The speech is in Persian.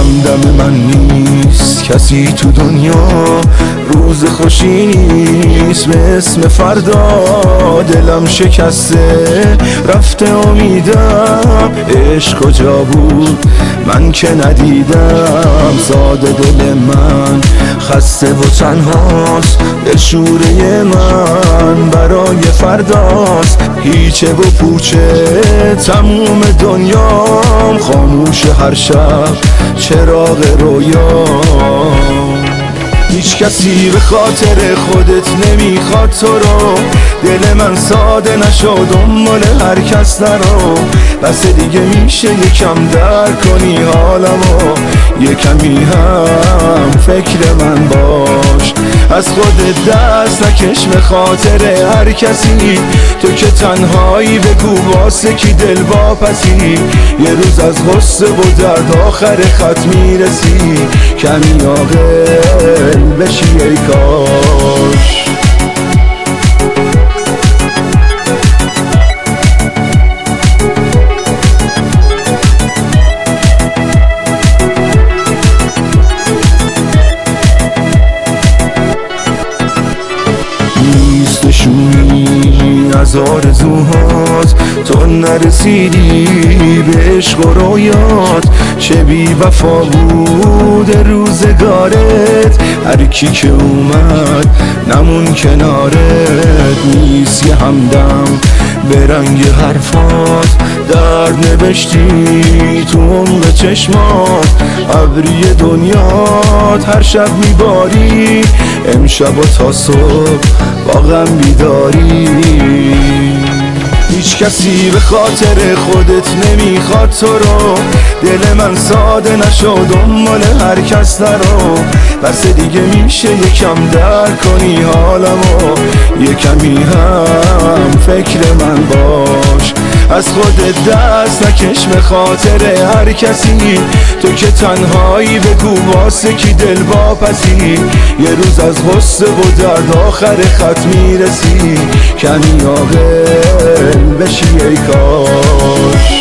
همدم من نیست کسی تو دنیا، روز خوشی نیست به اسم فردا. دلم شکسته رفته امیدم، عشق کجا بود من که ندیدم. ساده دل من خسته و تنهاست، دلشوره من برای فرداست. هیچه و پوچه تموم دنیام، خاموش هر شب چراغ رویام. هیچ کسی به خاطر خودت نمیخواد تو رو، دل من ساده نشد دنبال هر کس نرو. بس دیگه میشه یکم درک کنی حالمو، یکمی هم فکر من باش. از خودت دست نکش به خاطر هر کسی، تو که تنهایی بگو واسه کی دل واپسی. یه روز از غصه و درد آخر خط میرسی، کمی عاقل بشی ای کاش. نشونی از آرزوهات، تو نرسیدی به عشق و رویات. چه بی وفا بود روزگارت، هر کی که اومد نمون کنارت. نیست یه همدم به رنگ حرفات، درد نوشتی تو عمق چشمات. ابری دنیات هر شب میباری، امشب و تا صبح با غم بیداری. هیچ کسی به خاطر خودت نمیخواد تو رو، دل من ساده نشد دنبال هر کس نرو. بس دیگه میشه یکم درک کنی حالمو، یکمی هم فکر من باش. از خودت دست نکش به خاطر هر کسی، تو که تنهایی بگو واسه کی دل واپسی. یه روز از غصه و درد آخر خط میرسی، کمی عاقل بشی ای کاش.